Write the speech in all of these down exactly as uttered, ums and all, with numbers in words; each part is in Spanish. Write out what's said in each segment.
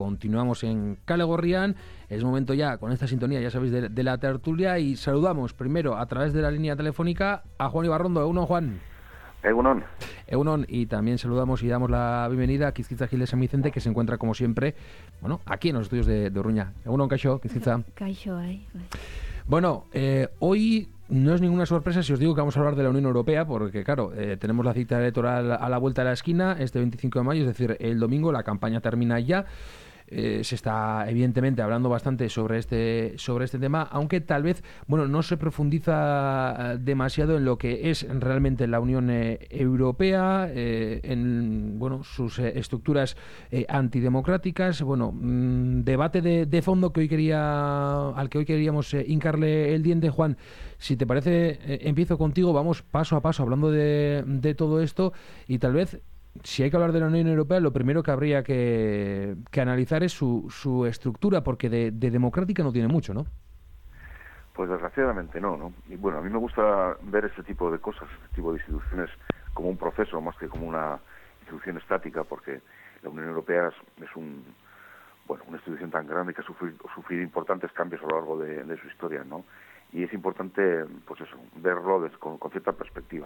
Continuamos en Kale Gorrian, es momento ya, con esta sintonía, ya sabéis, de, de la tertulia, y saludamos primero a través de la línea telefónica a Juan Ibarrondo. Egunon, Juan. Egunon. Egunon, y también saludamos y damos la bienvenida a Quizquitza Gil de San Vicente, que se encuentra, como siempre, bueno, aquí en los estudios de, de Urruña. Egunon, Kaixo, Quizquitza. Kaixo, ahí. Bueno, eh, hoy no es ninguna sorpresa si os digo que vamos a hablar de la Unión Europea, porque claro, eh, tenemos la cita electoral a la vuelta de la esquina, este veinticinco de mayo, es decir, el domingo. La campaña termina ya. Eh, se está evidentemente hablando bastante sobre este sobre este tema, aunque tal vez bueno no se profundiza demasiado en lo que es realmente la Unión eh, Europea, eh, en bueno sus eh, estructuras eh, antidemocráticas. Bueno, mmm, debate de, de fondo que hoy quería al que hoy queríamos eh, hincarle el diente. Juan, si te parece, eh, empiezo contigo, vamos paso a paso hablando de, de todo esto, y tal vez, si hay que hablar de la Unión Europea, lo primero que habría que, que analizar es su, su estructura, porque de, de democrática no tiene mucho, ¿no? Pues desgraciadamente no, ¿no? Y bueno, a mí me gusta ver este tipo de cosas, este tipo de instituciones, como un proceso más que como una institución estática, porque la Unión Europea es, es un bueno una institución tan grande que ha sufrido, sufrido importantes cambios a lo largo de, de su historia, ¿no? Y es importante, pues eso, verlo des, con, con cierta perspectiva.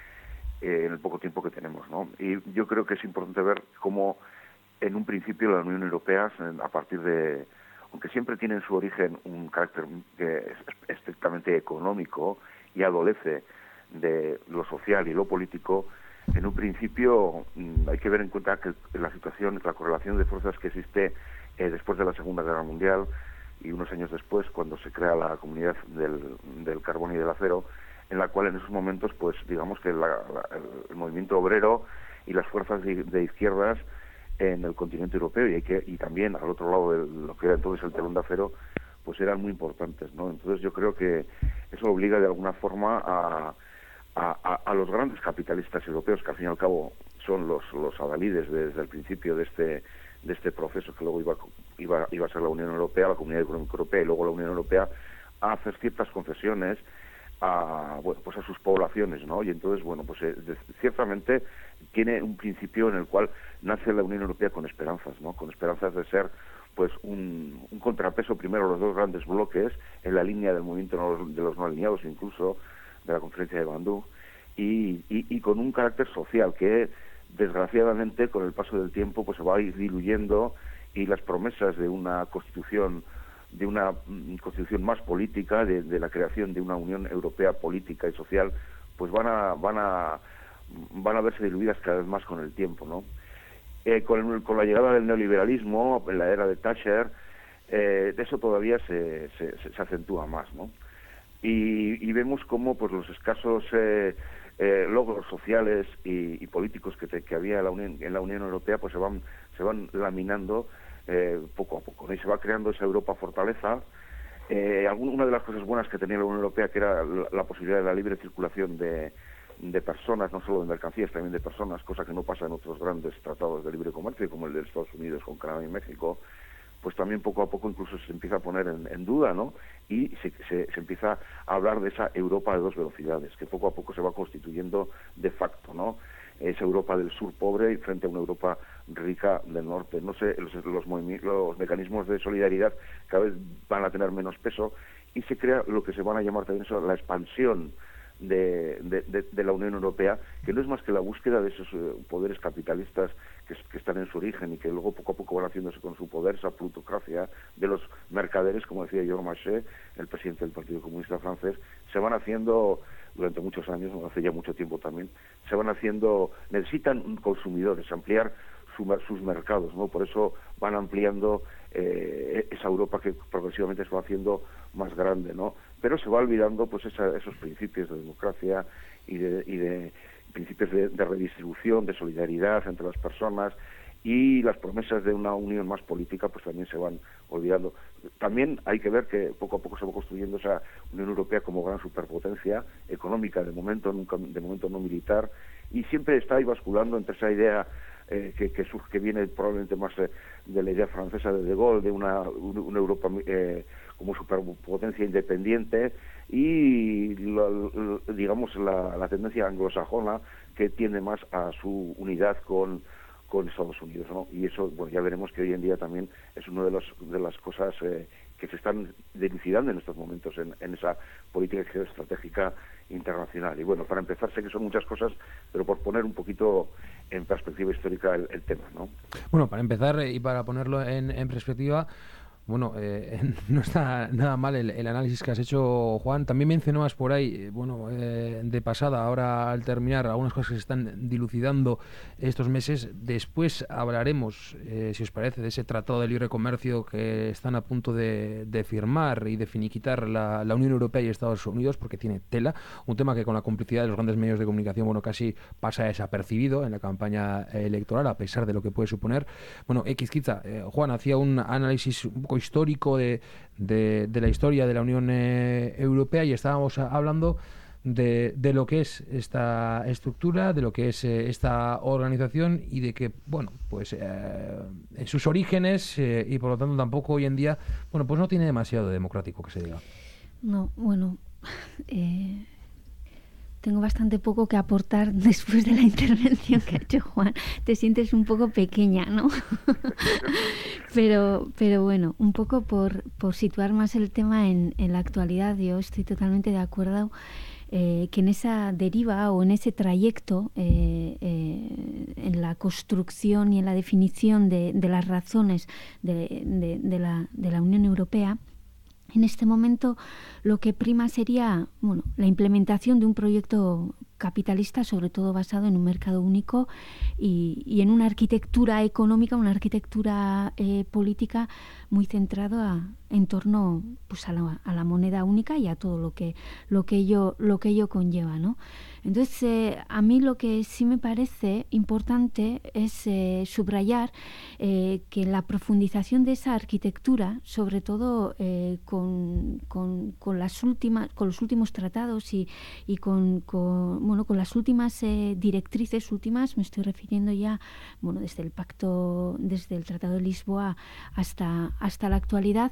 Eh, en el poco tiempo que tenemos, ¿no? Y yo creo que es importante ver cómo en un principio la Unión Europea, a partir de, aunque siempre tiene en su origen un carácter que es estrictamente económico y adolece de lo social y lo político, en un principio mmm, hay que ver en cuenta que la situación, la correlación de fuerzas que existe eh, después de la Segunda Guerra Mundial y unos años después, cuando se crea la Comunidad del, del Carbón y del Acero, en la cual en esos momentos, pues digamos que la, la, el movimiento obrero y las fuerzas de, de izquierdas en el continente europeo y, hay que, y también al otro lado de lo que era entonces el telón de acero, pues eran muy importantes, ¿no? Entonces yo creo que eso obliga de alguna forma a, a, a los grandes capitalistas europeos, que al fin y al cabo son los, los adalides desde el principio de este de este proceso que luego iba, iba, iba a ser la Unión Europea, la Comunidad Económica Europea y luego la Unión Europea, a hacer ciertas concesiones a bueno pues a sus poblaciones, ¿no? Y entonces bueno pues eh, de, ciertamente tiene un principio en el cual nace la Unión Europea con esperanzas, ¿no? Con esperanzas de ser pues un, un contrapeso primero a los dos grandes bloques en la línea del movimiento de los no alineados, incluso de la conferencia de Bandung, y, y, y con un carácter social que desgraciadamente con el paso del tiempo pues se va a ir diluyendo, y las promesas de una constitución de una constitución más política, de, de la creación de una Unión Europea política y social, pues van a van a van a verse diluidas cada vez más con el tiempo, ¿no? Eh, con, con la llegada del neoliberalismo en la era de Thatcher, eh, eso todavía se, se, se acentúa más, ¿no? Y, y vemos cómo pues los escasos eh, eh, logros sociales y, y políticos que, te, que había en la, Unión, en la Unión Europea pues se van se van laminando Eh, poco a poco, ¿no? Y se va creando esa Europa fortaleza. Eh, alguna, una de las cosas buenas que tenía la Unión Europea, que era la, la posibilidad de la libre circulación de, de personas, no solo de mercancías, también de personas, cosa que no pasa en otros grandes tratados de libre comercio, como el de Estados Unidos con Canadá y México, pues también poco a poco incluso se empieza a poner en, en duda, ¿no? Y se, se, se empieza a hablar de esa Europa de dos velocidades, que poco a poco se va constituyendo de facto, ¿no? Esa Europa del sur pobre y frente a una Europa rica del norte. No sé, los, los, los mecanismos de solidaridad cada vez van a tener menos peso, y se crea lo que se van a llamar también eso, la expansión de, de, de, de la Unión Europea, que no es más que la búsqueda de esos uh, poderes capitalistas que, que están en su origen y que luego poco a poco van haciéndose con su poder, esa plutocracia de los mercaderes, como decía Jean Maché, el presidente del Partido Comunista francés, se van haciendo durante muchos años, hace ya mucho tiempo también, se van haciendo, necesitan consumidores, ampliar su, sus mercados, ¿no? Por eso van ampliando eh, esa Europa que progresivamente se va haciendo más grande, ¿no? Pero se va olvidando pues esa, esos principios de democracia y de, y de principios de, de redistribución, de solidaridad entre las personas, y las promesas de una unión más política pues también se van olvidando. También hay que ver que poco a poco se va construyendo esa Unión Europea como gran superpotencia económica, de momento nunca, de momento no militar, y siempre está ahí basculando entre esa idea eh, que, que surge, que viene probablemente más eh, de la idea francesa de De Gaulle, de una, una Europa eh, como superpotencia independiente, y la, la, digamos la, la tendencia anglosajona, que tiende más a su unidad con con Estados Unidos, ¿no? Y eso, bueno, ya veremos que hoy en día también es una de, los, de las cosas eh, que se están dilucidando en estos momentos en, en esa política geoestratégica internacional. Y bueno, para empezar, sé que son muchas cosas, pero por poner un poquito en perspectiva histórica el, el tema, ¿no? Bueno, para empezar y para ponerlo en, en perspectiva, bueno, eh, no está nada mal el, el análisis que has hecho, Juan. También mencionabas por ahí, bueno, eh, de pasada, ahora al terminar, algunas cosas que se están dilucidando estos meses. Después hablaremos, eh, si os parece, de ese tratado de libre comercio que están a punto de, de firmar y de finiquitar la, la Unión Europea y Estados Unidos, porque tiene tela. Un tema que con la complicidad de los grandes medios de comunicación, bueno, casi pasa desapercibido en la campaña electoral, a pesar de lo que puede suponer. Bueno, X quizá, eh, Juan hacía un análisis un poco histórico de, de, de la historia de la Unión eh, Europea, y estábamos hablando de, de lo que es esta estructura, de lo que es eh, esta organización, y de que, bueno, pues eh, en sus orígenes eh, y por lo tanto tampoco hoy en día, bueno, pues no tiene demasiado democrático, que se diga. No, bueno, eh... tengo bastante poco que aportar después de la intervención que ha hecho Juan. Te sientes un poco pequeña, ¿no? pero, pero bueno, un poco por, por situar más el tema en, en la actualidad. Yo estoy totalmente de acuerdo eh, que en esa deriva o en ese trayecto, eh, eh, en la construcción y en la definición de, de las razones de, de, de, la, de la Unión Europea, en este momento lo que prima sería, bueno, la implementación de un proyecto capitalista, sobre todo basado en un mercado único y, y en una arquitectura económica, una arquitectura eh, política muy centrada en torno, pues, a la, a la moneda única y a todo lo que lo que ello lo que ello conlleva, ¿no? Entonces, eh, a mí lo que sí me parece importante es eh, subrayar eh, que la profundización de esa arquitectura, sobre todo eh, con, con, con las últimas, con los últimos tratados y, y con, con bueno con las últimas eh, directrices últimas, me estoy refiriendo ya, bueno, desde el pacto, desde el Tratado de Lisboa hasta hasta la actualidad,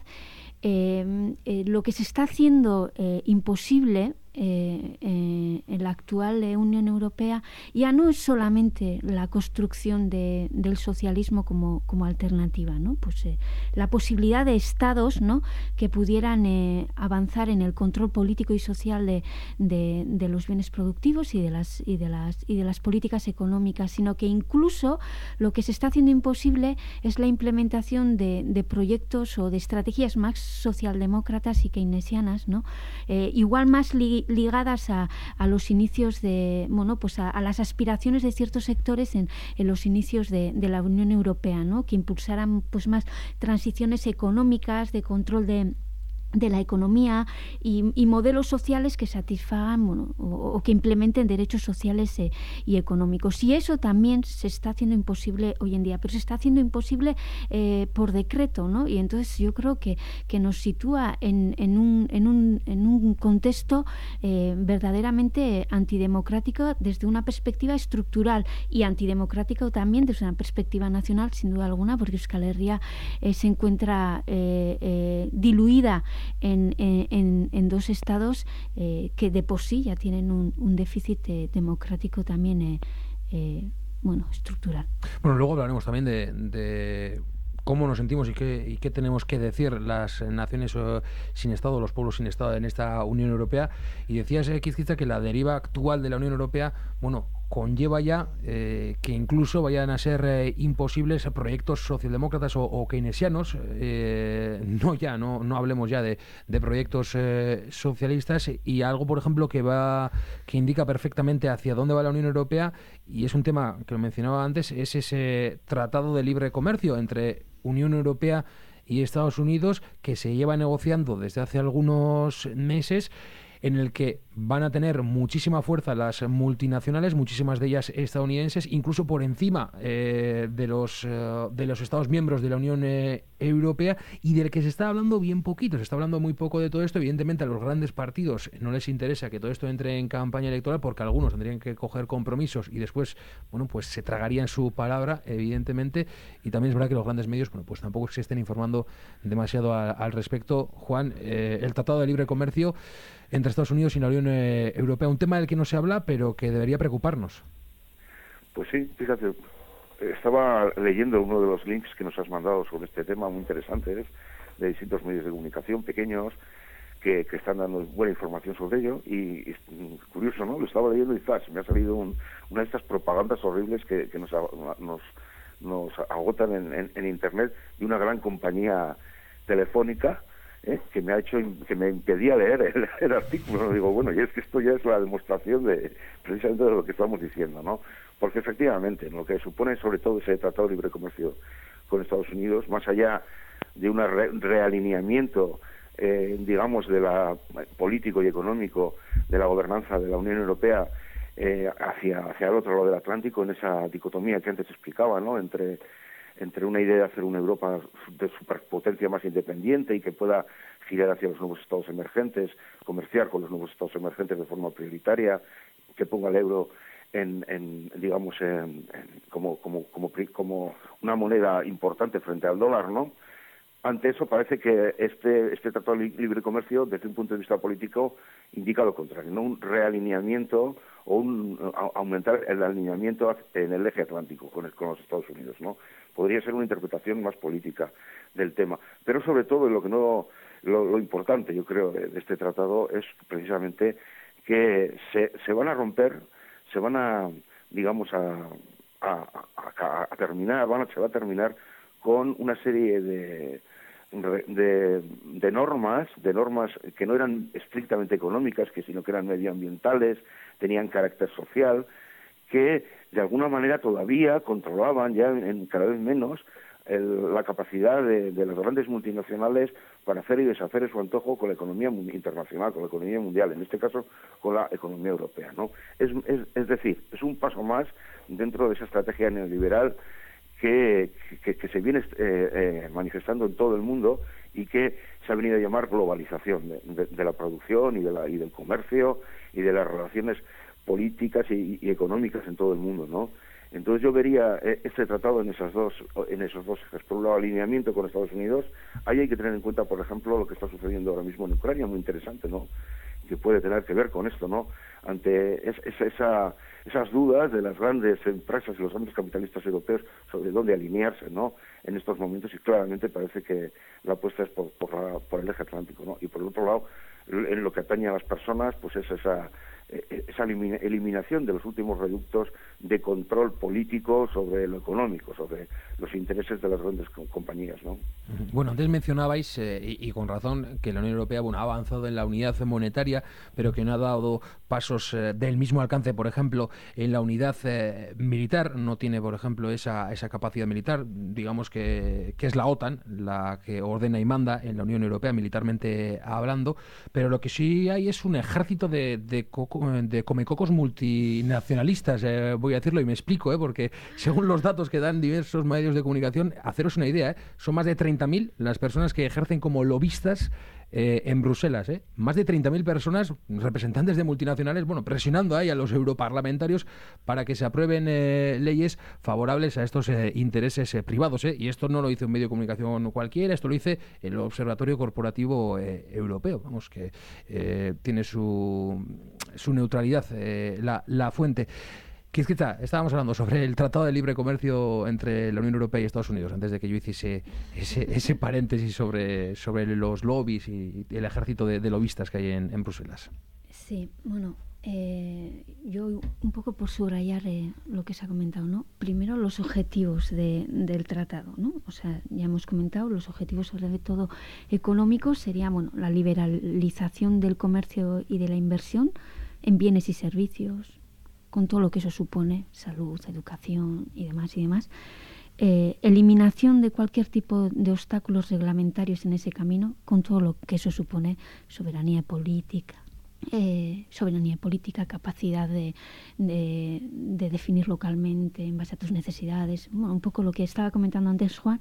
eh, eh, lo que se está haciendo eh, imposible Eh, eh, en la actual eh, Unión Europea ya no es solamente la construcción de, del socialismo como, como alternativa, ¿no? Pues eh, la posibilidad de estados, ¿no?, que pudieran eh, avanzar en el control político y social de, de, de los bienes productivos y de las y de las y de las políticas económicas, sino que incluso lo que se está haciendo imposible es la implementación de, de proyectos o de estrategias más socialdemócratas y keynesianas, ¿no? Eh, igual más li ligadas a, a los inicios de, bueno, pues a, a las aspiraciones de ciertos sectores en, en los inicios de, de la Unión Europea, ¿no?, que impulsaran, pues, más transiciones económicas, de control de de la economía y, y modelos sociales que satisfagan, bueno, o, o que implementen derechos sociales eh, y económicos. Y eso también se está haciendo imposible hoy en día, pero se está haciendo imposible eh, por decreto, ¿no? Y entonces yo creo que, que nos sitúa en, en, un, en, un, en un contexto eh, verdaderamente antidemocrático desde una perspectiva estructural, y antidemocrático también desde una perspectiva nacional, sin duda alguna, porque Euskal Herria eh, se encuentra eh, eh, diluida En, en, en dos estados eh, que de por sí ya tienen un, un déficit eh, democrático también eh, eh, bueno, estructural. Bueno, luego hablaremos también de, de cómo nos sentimos y qué, y qué tenemos que decir las naciones uh, sin Estado, los pueblos sin Estado en esta Unión Europea. Y decías, eh, Quizquiza, que la deriva actual de la Unión Europea, bueno, conlleva ya eh, que incluso vayan a ser eh, imposibles proyectos socialdemócratas o, o keynesianos, eh, no ya, no, no hablemos ya de, de proyectos eh, socialistas, y algo, por ejemplo, que va que indica perfectamente hacia dónde va la Unión Europea, y es un tema que lo mencionaba antes, es ese tratado de libre comercio entre Unión Europea y Estados Unidos, que se lleva negociando desde hace algunos meses, en el que van a tener muchísima fuerza las multinacionales, muchísimas de ellas estadounidenses, incluso por encima eh, de los eh, de los Estados miembros de la Unión eh, Europea, y del que se está hablando bien poquito, se está hablando muy poco de todo esto. Evidentemente a los grandes partidos no les interesa que todo esto entre en campaña electoral, porque algunos tendrían que coger compromisos y después, bueno, pues se tragarían su palabra, evidentemente, y también es verdad que los grandes medios, bueno, pues tampoco se estén informando demasiado a, al respecto. Juan, eh, el Tratado de Libre Comercio entre Estados Unidos y la Unión Europea, un tema del que no se habla, pero que debería preocuparnos. Pues sí, fíjate, estaba leyendo uno de los links que nos has mandado sobre este tema, muy interesantes, de distintos medios de comunicación pequeños que, que están dando buena información sobre ello, y, y curioso, ¿no? Lo estaba leyendo y flash, me ha salido un, una de estas propagandas horribles que, que nos, nos, nos agotan en, en, en Internet, de una gran compañía telefónica, ¿eh? que me ha hecho, que me impedía leer el, el artículo. Digo, bueno, y es que esto ya es la demostración de precisamente de lo que estamos diciendo, ¿no? Porque efectivamente, lo que supone sobre todo ese Tratado de Libre Comercio con Estados Unidos, más allá de un re realineamiento, eh, digamos, de la político y económico de la gobernanza de la Unión Europea eh, hacia, hacia el otro lado del Atlántico, en esa dicotomía que antes explicaba, ¿no? Entre entre una idea de hacer una Europa de superpotencia más independiente y que pueda girar hacia los nuevos estados emergentes, comerciar con los nuevos estados emergentes de forma prioritaria, que ponga el euro en, en digamos, en, en, como, como, como, como una moneda importante frente al dólar, ¿no? Ante eso parece que este, este Tratado de Libre Comercio, desde un punto de vista político, indica lo contrario, ¿no? Un realineamiento o un a, aumentar el alineamiento en el eje atlántico con, el, con los Estados Unidos, ¿no? Podría ser una interpretación más política del tema, pero sobre todo lo que no lo, lo importante, yo creo, de, de este tratado es precisamente que se, se van a romper, se van a, digamos, a, a, a, a terminar, van a, se va a terminar con una serie de De, de normas, de normas que no eran estrictamente económicas, que sino que eran medioambientales, tenían carácter social, que de alguna manera todavía controlaban ya en cada vez menos el, la capacidad de, de las grandes multinacionales para hacer y deshacer a su antojo con la economía internacional, con la economía mundial, en este caso con la economía europea, ¿no? Es, es, es decir, es un paso más dentro de esa estrategia neoliberal Que, que, que se viene eh, eh, manifestando en todo el mundo y que se ha venido a llamar globalización de, de, de la producción y, de la, y del comercio y de las relaciones políticas y, y económicas en todo el mundo, ¿no? Entonces yo vería eh, este tratado en esas dos, en esos dos ejes. Por un lado, alineamiento con Estados Unidos. Ahí hay que tener en cuenta, por ejemplo, lo que está sucediendo ahora mismo en Ucrania, muy interesante, ¿no? Que puede tener que ver con esto, ¿no? Ante es, es, esa, esas dudas de las grandes empresas y los grandes capitalistas europeos sobre dónde alinearse, ¿no? En estos momentos, y claramente parece que la apuesta es por, por, la, por el eje atlántico, ¿no? Y por el otro lado, en lo que atañe a las personas, pues es esa, esa eliminación de los últimos reductos de control político sobre lo económico, sobre los intereses de las grandes compañías, ¿no? Bueno, antes mencionabais, eh, y, y con razón, que la Unión Europea, bueno, ha avanzado en la unidad monetaria, pero que no ha dado pasos eh, del mismo alcance, por ejemplo, en la unidad eh, militar. No tiene, por ejemplo, esa, esa capacidad militar. Digamos que, que es la OTAN la que ordena y manda en la Unión Europea, militarmente hablando, pero lo que sí hay es un ejército de, de, coco, de comecocos multinacionalistas, eh, voy a decirlo, y me explico, eh, porque según los datos que dan diversos medios de comunicación, haceros una idea, eh, son más de treinta mil las personas que ejercen como lobistas eh, en Bruselas, eh. Más de treinta mil personas, representantes de multinacionales, bueno, presionando ahí a los europarlamentarios para que se aprueben eh, leyes favorables a estos eh, intereses eh, privados, eh. Y esto no lo dice un medio de comunicación cualquiera, esto lo dice el Observatorio Corporativo eh, Europeo, vamos, que eh, tiene su, su neutralidad eh, la, la fuente. Quizquita, estábamos hablando sobre el Tratado de Libre Comercio entre la Unión Europea y Estados Unidos, antes de que yo hiciese ese, ese paréntesis sobre, sobre los lobbies y el ejército de, de lobistas que hay en, en Bruselas. Sí, bueno, eh, yo un poco por subrayar eh, lo que se ha comentado, ¿no? Primero, los objetivos de, del tratado, ¿no? O sea, ya hemos comentado, los objetivos sobre todo económicos sería, bueno, la liberalización del comercio y de la inversión en bienes y servicios, con todo lo que eso supone, salud, educación y demás y demás. Eh, eliminación de cualquier tipo de obstáculos reglamentarios en ese camino, con todo lo que eso supone, soberanía política, eh, soberanía política, capacidad de, de, de definir localmente en base a tus necesidades, bueno, un poco lo que estaba comentando antes Juan.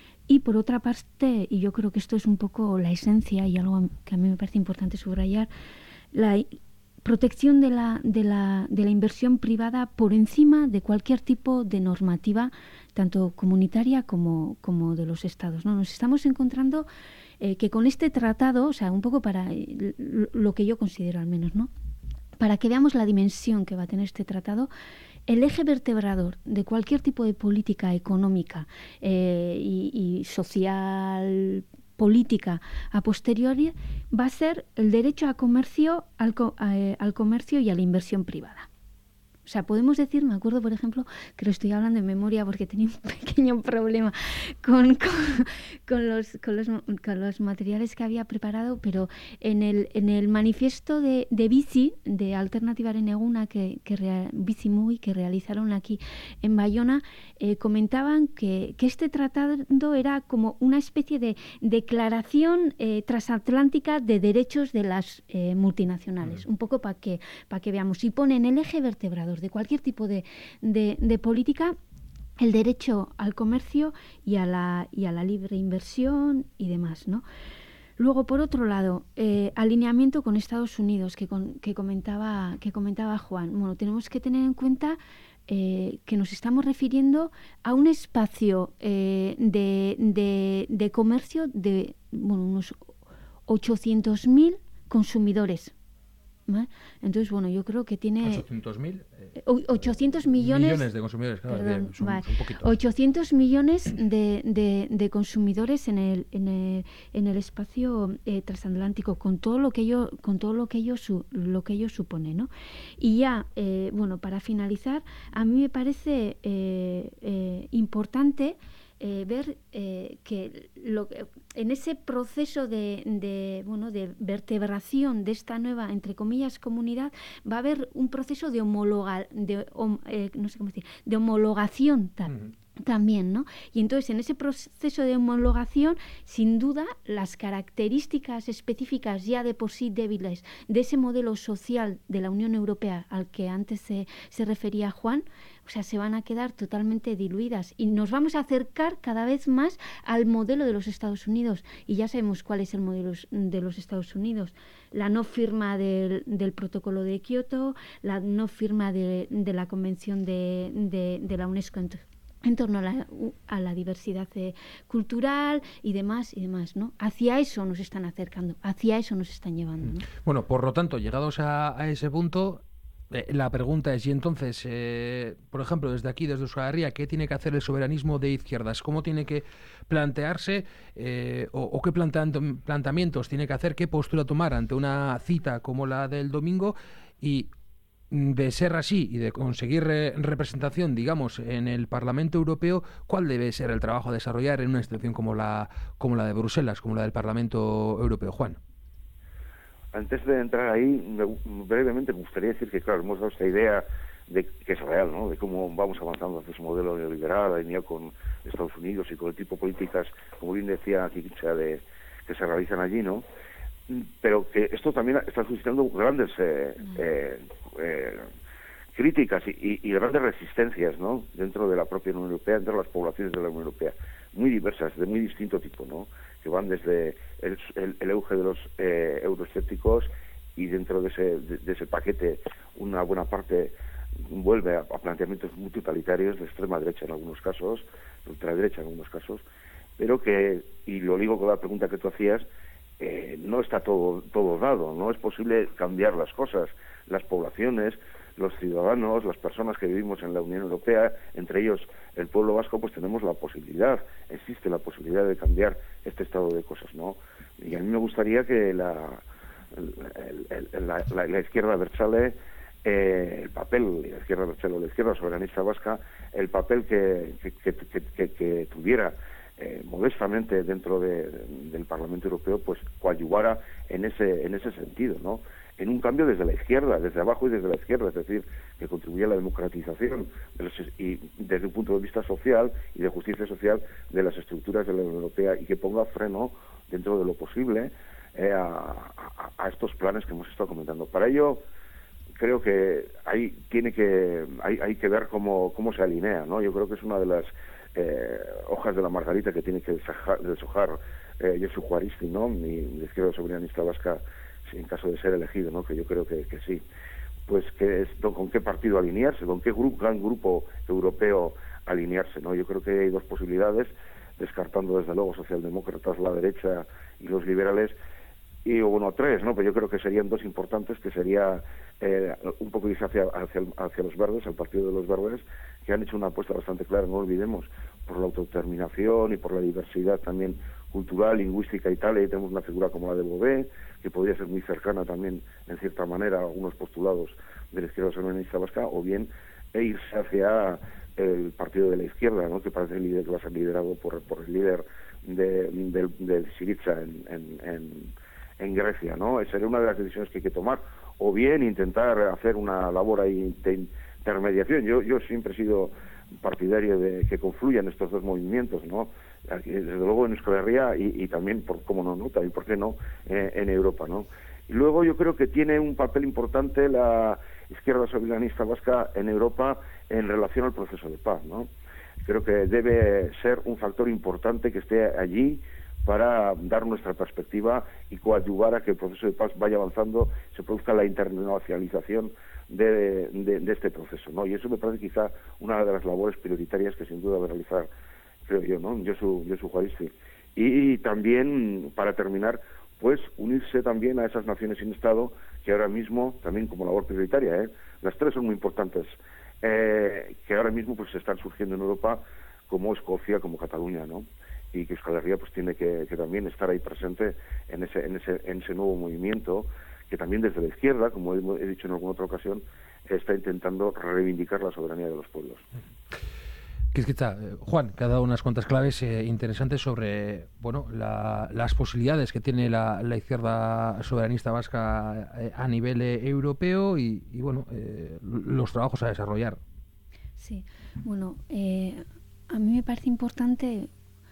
Y por otra parte, y yo creo que esto es un poco la esencia y algo que a mí me parece importante subrayar, la protección de la, de la, de la inversión privada por encima de cualquier tipo de normativa, tanto comunitaria como, como de los estados, ¿no? Nos estamos encontrando eh, que con este tratado, o sea, un poco para eh, lo que yo considero al menos, ¿no? Para que veamos la dimensión que va a tener este tratado, el eje vertebrador de cualquier tipo de política económica eh, y, y social, política a posteriori, va a ser el derecho a comercio, al, co a, al comercio y a la inversión privada. O sea, podemos decir, me acuerdo, por ejemplo, que lo estoy hablando de memoria porque tenía un pequeño problema con, con, con, los, con, los, con los materiales que había preparado, pero en el, en el manifiesto de, de Bici, de Alternativa Reneguna, que, que rea, Bici Muy, que realizaron aquí en Bayona, eh, comentaban que, que este tratado era como una especie de declaración eh, transatlántica de derechos de las eh, multinacionales, mm. un poco para que, para que veamos, y ponen el eje vertebrador de cualquier tipo de, de, de política, el derecho al comercio y a la, y a la libre inversión y demás, ¿no? Luego, por otro lado, eh, alineamiento con Estados Unidos, que, con, que, comentaba, que comentaba Juan. Bueno, tenemos que tener en cuenta eh, que nos estamos refiriendo a un espacio eh, de, de, de comercio de bueno, unos ochocientos mil consumidores. ¿Vale? Entonces, bueno, yo creo que tiene... ¿ochocientos mil? Eh, ochocientos millones... Millones de consumidores, claro, perdón, de, son, vale. son poquitos. ochocientos millones de, de, de consumidores en el, en el, en el espacio eh, transatlántico, con todo lo que ello, con todo lo que ello, su, lo que ello supone, ¿no? Y ya, eh, bueno, para finalizar, a mí me parece eh, eh, importante Eh, ver eh, que lo, en ese proceso de, de, bueno, de vertebración de esta nueva, entre comillas, comunidad, va a haber un proceso de, homologa, de, eh, no sé cómo decir, de homologación también. Uh-huh. También, ¿no? Y entonces en ese proceso de homologación, sin duda, las características específicas ya de por sí débiles de ese modelo social de la Unión Europea al que antes se, se refería Juan, o sea, se van a quedar totalmente diluidas y nos vamos a acercar cada vez más al modelo de los Estados Unidos. Y ya sabemos cuál es el modelo de los Estados Unidos. La no firma del, del protocolo de Kioto, la no firma de, de la Convención de, de, de la UNESCO en, en torno a la, a la diversidad eh, cultural y demás, y demás, ¿no? Hacia eso nos están acercando, hacia eso nos están llevando, ¿no? Bueno, por lo tanto, llegados a, a ese punto... Eh, la pregunta es, y entonces, eh, por ejemplo, desde aquí, desde Euskal Herria, ¿qué tiene que hacer el soberanismo de izquierdas? ¿Cómo tiene que plantearse eh, o, o qué planteam- planteamientos tiene que hacer, qué postura tomar ante una cita como la del domingo? Y de ser así y de conseguir re- representación, digamos, en el Parlamento Europeo, ¿cuál debe ser el trabajo a desarrollar en una institución como la, como la de Bruselas, como la del Parlamento Europeo? Juan. Antes de entrar ahí, me, brevemente me gustaría decir que, claro, hemos dado esta idea de que es real, ¿no? De cómo vamos avanzando hacia ese modelo neoliberal, alineado con Estados Unidos y con el tipo de políticas, como bien decía Kikicha, de que se realizan allí, ¿no? Pero que esto también está suscitando grandes eh, eh, eh, críticas y, y, y grandes resistencias, ¿no? Dentro de la propia Unión Europea, dentro de las poblaciones de la Unión Europea, muy diversas, de muy distinto tipo, ¿no? Que van desde el, el, el auge de los eh, euroescépticos y dentro de ese, de, de ese paquete una buena parte vuelve a, a planteamientos muy totalitarios de extrema derecha en algunos casos, de ultraderecha en algunos casos, pero que, y lo digo con la pregunta que tú hacías, eh, no está todo, todo dado, no es posible cambiar las cosas, las poblaciones, los ciudadanos, las personas que vivimos en la Unión Europea, entre ellos el pueblo vasco, pues tenemos la posibilidad, existe la posibilidad de cambiar este estado de cosas, ¿no? Y a mí me gustaría que la, el, el, el, la, la, la izquierda abertzale, eh, el papel, la izquierda abertzale o la izquierda soberanista vasca, el papel que, que, que, que, que, que tuviera eh, modestamente dentro de, del Parlamento Europeo, pues coadyuvara en ese, en ese sentido, ¿no? En un cambio desde la izquierda, desde abajo y desde la izquierda, es decir, que contribuya a la democratización de los, y desde un punto de vista social y de justicia social de las estructuras de la Unión Europea y que ponga freno dentro de lo posible eh, a, a, a estos planes que hemos estado comentando. Para ello, creo que hay tiene que hay, hay que ver cómo cómo se alinea, ¿no? Yo creo que es una de las eh, hojas de la margarita que tiene que deshojar, deshojar eh, Josu Juaristi, ¿no? Mi, mi izquierda soberanista vasca, en caso de ser elegido, ¿no? Que yo creo que, que sí, pues que es, con qué partido alinearse, con qué grupo, gran grupo europeo alinearse, ¿no? Yo creo que hay dos posibilidades, descartando desde luego socialdemócratas, la derecha y los liberales, y bueno, tres, ¿no? Pero yo creo que serían dos importantes, que sería eh, un poco irse hacia, hacia, hacia los verdes, el partido de los verdes, que han hecho una apuesta bastante clara, no olvidemos, por la autodeterminación y por la diversidad también cultural, lingüística y tal. Y ahí tenemos una figura como la de Bové, que podría ser muy cercana también, en cierta manera, a algunos postulados de la izquierda soberanista vasca, o bien e irse hacia el partido de la izquierda, ¿no? Que parece el líder que va a ser liderado por, por el líder de, de, de Syriza en, en, en, en Grecia, ¿no? Esa sería una de las decisiones que hay que tomar, o bien intentar hacer una labor ahí de intermediación. Yo, yo siempre he sido partidario de que confluyan estos dos movimientos, ¿no? Desde luego en Euskal Herria y, y también, por cómo no, ¿no? También, ¿por qué no?, eh, en Europa, ¿no? Y luego yo creo que tiene un papel importante la izquierda soberanista vasca en Europa en relación al proceso de paz, ¿no? Creo que debe ser un factor importante que esté allí para dar nuestra perspectiva y coadyuvar a que el proceso de paz vaya avanzando, se produzca la internacionalización de, de, de este proceso, ¿no? Y eso me parece quizá una de las labores prioritarias que sin duda debe realizar, creo yo, ¿no? Josu, Josu Juaristi. Y también, para terminar, pues unirse también a esas naciones sin Estado que ahora mismo, también como labor prioritaria, ¿eh? Las tres son muy importantes, eh, que ahora mismo pues están surgiendo en Europa, como Escocia, como Cataluña, ¿no? Y que Euskal Herria pues tiene que, que también estar ahí presente en ese, en ese, en ese nuevo movimiento, que también desde la izquierda, como he, he dicho en alguna otra ocasión, está intentando reivindicar la soberanía de los pueblos. Quizquitza, Juan, que ha dado unas cuantas claves eh, interesantes sobre, bueno, la, las posibilidades que tiene la, la izquierda soberanista vasca eh, a nivel eh, europeo y, y bueno, eh, los trabajos a desarrollar. Sí, bueno, eh, a mí me parece importante.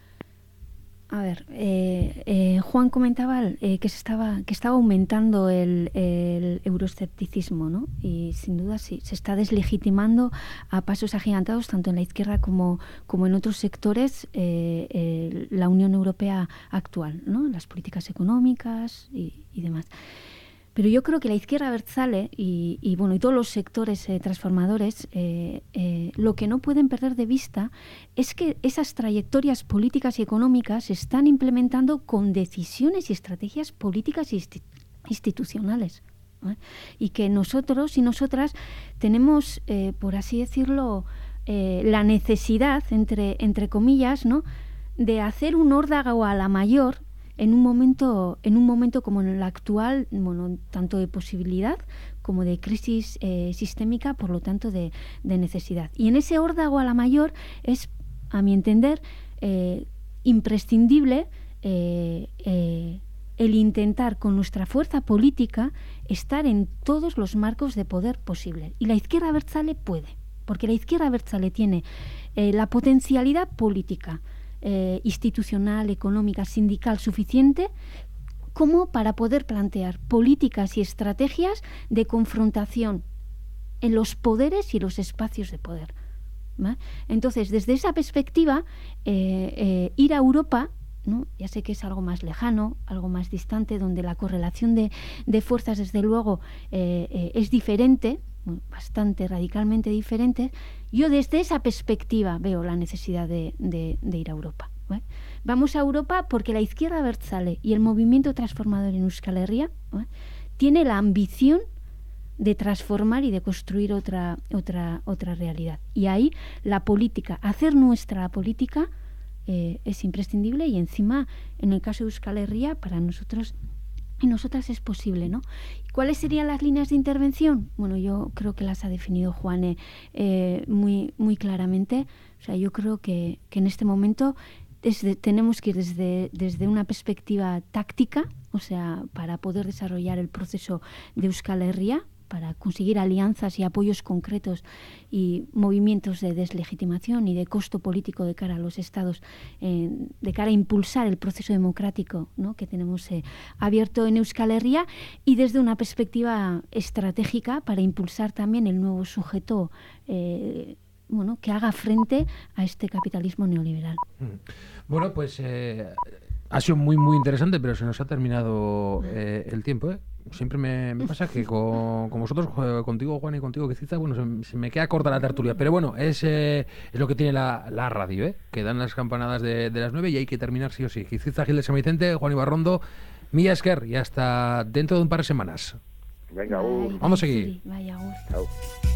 A ver, eh, eh, Juan comentaba eh, que se estaba que estaba aumentando el, el euroescepticismo, ¿no? Y sin duda sí, se está deslegitimando a pasos agigantados tanto en la izquierda como, como en otros sectores eh, eh, la Unión Europea actual, ¿no? Las políticas económicas y, y demás. Pero yo creo que la izquierda abertzale y, y bueno y todos los sectores eh, transformadores eh, eh, lo que no pueden perder de vista es que esas trayectorias políticas y económicas se están implementando con decisiones y estrategias políticas e insti- institucionales, ¿eh? Y que nosotros y nosotras tenemos, eh, por así decirlo, eh, la necesidad, entre, entre comillas, ¿no?, de hacer un órdago a la mayor en un momento en un momento como en el actual, bueno, tanto de posibilidad como de crisis eh, sistémica, por lo tanto de, de necesidad. Y en ese órdago a la mayor es, a mi entender, eh, imprescindible eh, eh, el intentar con nuestra fuerza política estar en todos los marcos de poder posibles. Y la izquierda abertzale puede, porque la izquierda abertzale tiene eh, la potencialidad política, Eh, institucional, económica, sindical suficiente como para poder plantear políticas y estrategias de confrontación en los poderes y los espacios de poder, ¿vale? Entonces, desde esa perspectiva, eh, eh, ir a Europa, ¿no? Ya sé que es algo más lejano, algo más distante, donde la correlación de, de fuerzas, desde luego, eh, eh, es diferente, bastante radicalmente diferente. Yo desde esa perspectiva veo la necesidad de, de, de ir a Europa, ¿vale? Vamos a Europa porque la izquierda abertzale y el movimiento transformador en Euskal Herria, ¿vale?, tiene la ambición de transformar y de construir otra, otra, otra realidad. Y ahí la política, hacer nuestra política eh, es imprescindible, y encima, en el caso de Euskal Herria, para nosotros y nosotras es posible, ¿no? ¿Cuáles serían las líneas de intervención? Bueno, yo creo que las ha definido Juan eh, eh, muy, muy claramente. O sea, yo creo que, que en este momento desde, tenemos que ir desde, desde una perspectiva táctica, o sea, para poder desarrollar el proceso de Euskal Herria, para conseguir alianzas y apoyos concretos y movimientos de deslegitimación y de costo político de cara a los estados, eh, de cara a impulsar el proceso democrático, ¿no?, que tenemos eh, abierto en Euskal Herria, y desde una perspectiva estratégica para impulsar también el nuevo sujeto eh, bueno, que haga frente a este capitalismo neoliberal. Bueno, pues eh, ha sido muy muy interesante, pero se nos ha terminado eh, el tiempo, ¿eh? Siempre me, me pasa que con, con vosotros, contigo Juan y contigo Quizquitza, bueno, se, se me queda corta la tertulia, pero bueno, es, eh, es lo que tiene la, la radio, ¿eh?, que dan las campanadas de, de las nueve y hay que terminar sí o sí. Quizquitza Gil de San Vicente, Juan Ibarrondo, Mila esker y hasta dentro de un par de semanas. Venga, agur. Vamos a seguir. Vaya, Chao.